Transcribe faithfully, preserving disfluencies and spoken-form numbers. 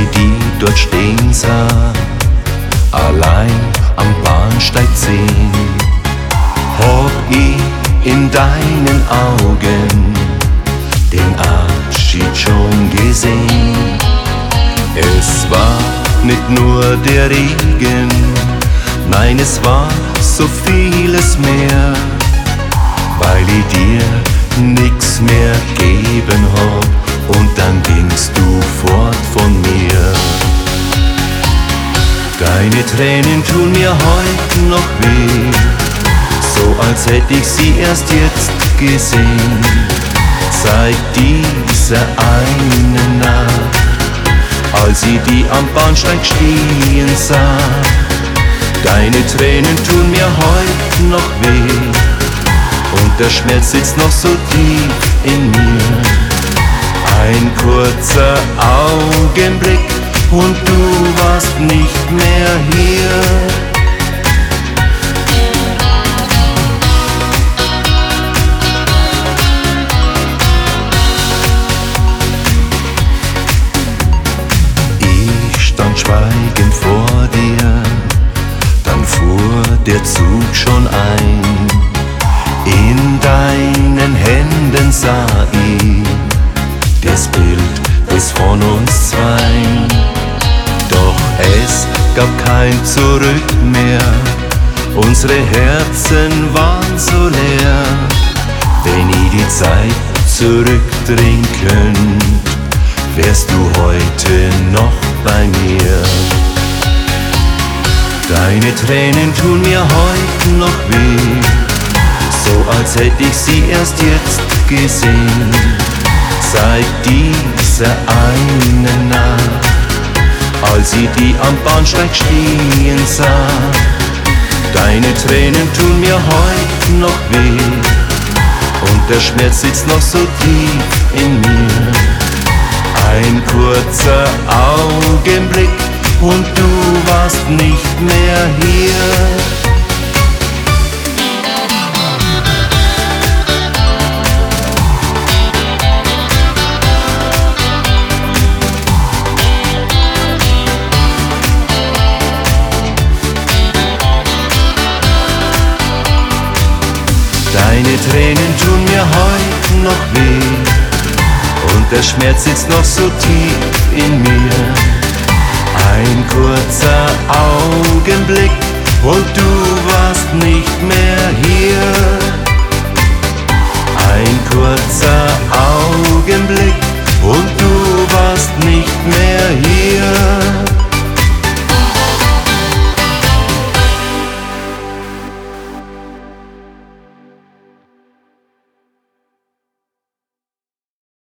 ich die dort stehen sah, allein am Bahnsteig zehn, hab ich in deinen Augen den Abschied schon gesehen. Es war nicht nur der Regen, nein, es war so vieles mehr, weil ich dir nix mehr geben hab und dann gingst du fort von mir. Deine Tränen tun mir heut noch weh, so als hätte ich sie erst jetzt gesehen, seit dieser einen Nacht, als ich die am Bahnsteig stehen sah. Deine Tränen tun mir heut noch weh und der Schmerz sitzt noch so tief in mir. Ein kurzer Augenblick und du warst nicht mehr hier. Ich stand schweigend vor dir, dann fuhr der Zug schon ein. In deinen Händen sah ich das Bild des von uns zweien. Doch es gab kein Zurück mehr, unsere Herzen waren so leer. Wenn ich die Zeit zurückdrehen könnt, wärst du heute noch bei mir. Deine Tränen tun mir heut noch weh, so als hätte ich sie erst jetzt gesehen, seit dieser einen Nacht, als ich die am Bahnsteig stehen sah. Deine Tränen tun mir heut noch weh und der Schmerz sitzt noch so tief in mir. Ein kurzer Augenblick und du warst nicht mehr hier. Deine Tränen tun mir heut noch weh und der Schmerz sitzt noch so tief in mir. Ein kurzer Augenblick und du warst nicht mehr hier. Ein kurzer